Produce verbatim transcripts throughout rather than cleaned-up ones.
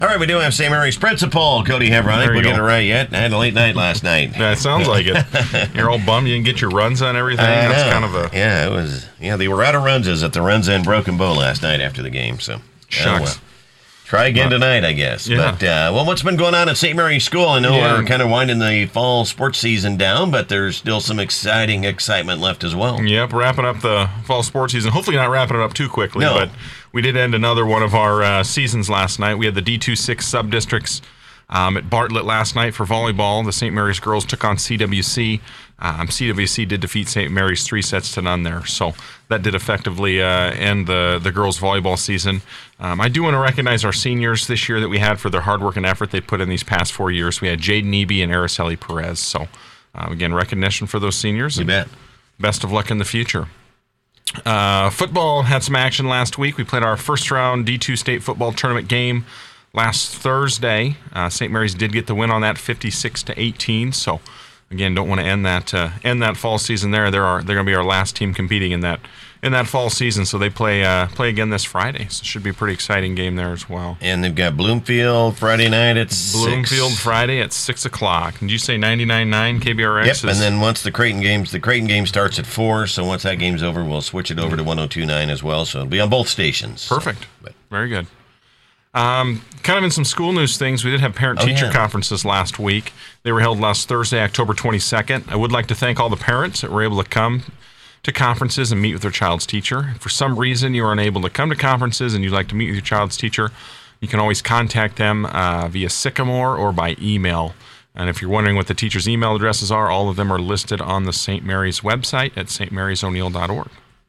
All right, we do have Saint Mary's principal, Cody Hever. I think we'll get it right yet. I had a late night last night. Yeah, it sounds like it. You're all bummed you didn't get your runs on everything. I That's know. kind of a... Yeah, it was... Yeah, they were out of runses at the Runs End Broken Bow last night after the game, so... Shucks. Oh, well. Try again tonight, I guess. Yeah. But, uh, well, what's been going on at Saint Mary's School? I know Yeah. we're kind of winding the fall sports season down, but there's still some exciting excitement left as well. Yep, wrapping up the fall sports season. Hopefully not wrapping it up too quickly, No. but we did end another one of our uh, seasons last night. We had the D twenty-six sub-districts um, at Bartlett last night for volleyball. The Saint Mary's girls took on C W C. Um, C W C did defeat Saint Mary's three sets to none there, so that did effectively uh, end the, the girls' volleyball season. Um, I do want to recognize our seniors this year that we had for their hard work and effort they put in these past four years. We had Jaden Eby and Araceli Perez, so uh, again, recognition for those seniors. You bet. Best of luck in the future. Uh, football had some action last week. We played our first round D two state football tournament game last Thursday. Uh, Saint Mary's did get the win on that, fifty-six to eighteen. So, again, don't want to end that uh, end that fall season there. They're our, they're going to be our last team competing in that in that fall season. So they play uh, play again this Friday. So it should be a pretty exciting game there as well. And they've got Bloomfield Friday night at Bloomfield six. Friday at six o'clock. Did you say ninety-nine point nine K B R X? Yep, is- and then once the Creighton games, the Creighton game starts at four. So once that game's over, we'll switch it over to one oh two point nine as well. So it'll be on both stations. Perfect. So, but, Very good. Um, kind of in some school news things, we did have parent-teacher Oh, yeah. conferences last week. They were held last Thursday, October twenty-second. I would like to thank all the parents that were able to come to conferences and meet with their child's teacher. If for some reason you are unable to come to conferences and you'd like to meet with your child's teacher, you can always contact them uh, via Sycamore or by email. And if you're wondering what the teacher's email addresses are, all of them are listed on the Saint Mary's website at s t marys o'neill dot org.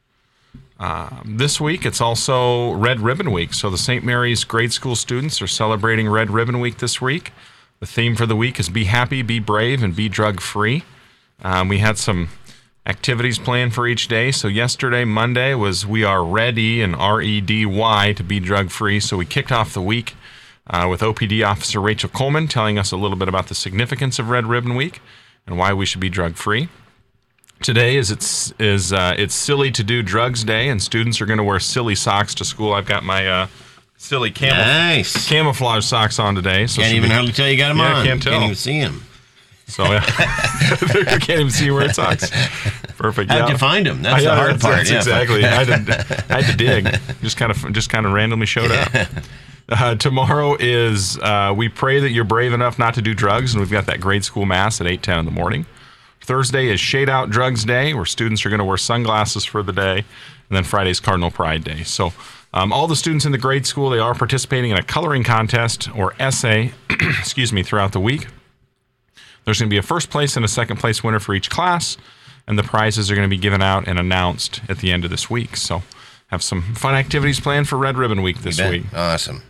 Uh, this week, it's also Red Ribbon Week. So the Saint Mary's grade school students are celebrating Red Ribbon Week this week. The theme for the week is Be Happy, Be Brave, and Be Drug-Free. Um, we had some activities planned for each day. So yesterday, Monday, was We Are Ready, and R E D Y, to be drug-free. So we kicked off the week uh, with O P D Officer Rachel Coleman telling us a little bit about the significance of Red Ribbon Week and why we should be drug-free. Today is it's is uh, it's Silly to Do Drugs Day, and students are going to wear silly socks to school. I've got my uh, silly camuf- nice. camouflage socks on today. So Can't should even be- hardly tell you got them Yeah, on. can't tell. Can't even see them. So yeah, you can't even see you wearing socks. Perfect. How'd yeah. you find them? That's I- the yeah, hard that's, part. that's yeah. exactly. I had, to, I had to dig. Just kind of just kind of randomly showed up. Uh, tomorrow is uh, we pray that you're brave enough not to do drugs, and we've got that grade school mass at eight ten in the morning. Thursday is Shade Out Drugs Day, where students are going to wear sunglasses for the day. And then Friday's Cardinal Pride Day. So um, all the students in the grade school, they are participating in a coloring contest or essay, excuse me, throughout the week. There's going to be a first place and a second place winner for each class, and the prizes are going to be given out and announced at the end of this week. So have some fun activities planned for Red Ribbon Week this You bet. week. Awesome.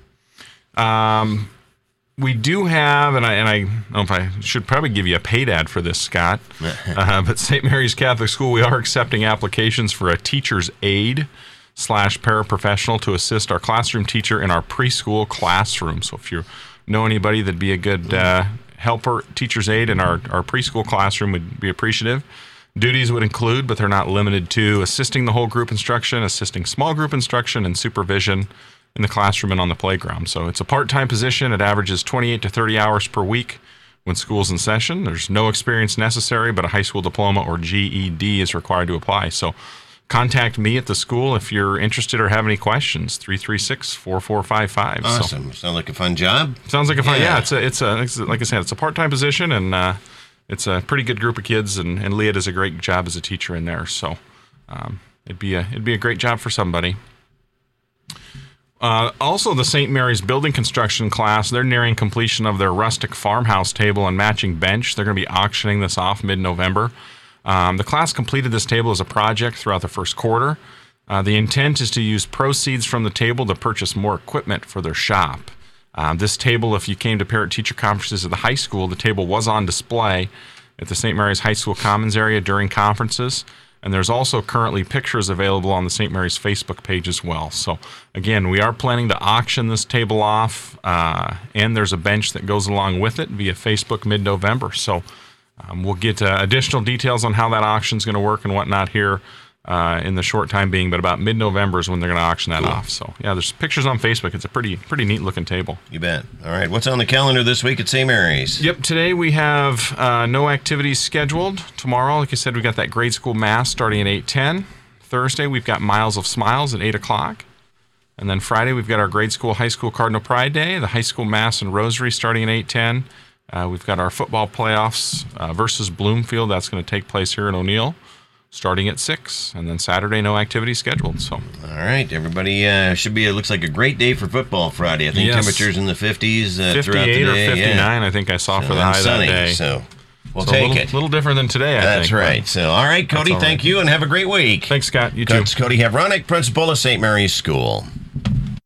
Um, we do have, and I and I don't know if I should probably give you a paid ad for this, Scott, uh, but Saint Mary's Catholic School, we are accepting applications for a teacher's aide slash paraprofessional to assist our classroom teacher in our preschool classroom. So if you know anybody that'd be a good uh, helper, teacher's aide in our, our preschool classroom, would be appreciative. Duties would include, but they're not limited to, assisting the whole group instruction, assisting small group instruction, and supervision in the classroom and on the playground. So it's a part-time position. It averages twenty-eight to thirty hours per week when school's in session. There's no experience necessary, but a high school diploma or G E D is required to apply. So contact me at the school if you're interested or have any questions. three three six, four four five five. Awesome. Sound like a fun job? So, sounds like a fun, yeah. Yeah. it's a, it's a, it's a, like I said, it's a part-time position, and uh, it's a pretty good group of kids, and, and Leah does a great job as a teacher in there. So um, it'd be a, it'd be a great job for somebody. Uh, also, the Saint Mary's building construction class, they're nearing completion of their rustic farmhouse table and matching bench. They're going to be auctioning this off mid-November. Um, the class completed this table as a project throughout the first quarter. Uh, the intent is to use proceeds from the table to purchase more equipment for their shop. Um, this table, if you came to parent-teacher conferences at the high school, the table was on display at the Saint Mary's High School Commons area during conferences. And there's also currently pictures available on the Saint Mary's Facebook page as well. So, again, we are planning to auction this table off, uh, and there's a bench that goes along with it via Facebook mid-November. So um, we'll get uh, additional details on how that auction is going to work and whatnot here uh, in the short time being, but about mid-November is when they're going to auction that Cool. off. So, yeah, there's pictures on Facebook. It's a pretty pretty neat-looking table. You bet. All right, what's on the calendar this week at Saint Mary's? Yep, today we have uh, no activities scheduled. Tomorrow, like I said, we got that grade school mass starting at eight ten. Thursday, we've got Miles of Smiles at eight o'clock. And then Friday, we've got our grade school, high school Cardinal Pride Day, the high school mass and rosary starting at eight ten. Uh, we've got our football playoffs uh, versus Bloomfield. That's going to take place here in O'Neill starting at six. And then Saturday, no activities scheduled. So, All right, everybody uh, should be, it looks like a great day for football Friday. I think Yes. temperatures in the fifties uh, throughout the fifty-eight or day. fifty-nine, yeah. I think I saw for the And high sunny, that day. So we'll So a take little, it. little different than today, I That's think. but- right. So, all right, Cody, all thank right. you and have a great week. Thanks, Scott. You too. That's Cody Havronic, principal of Saint Mary's School.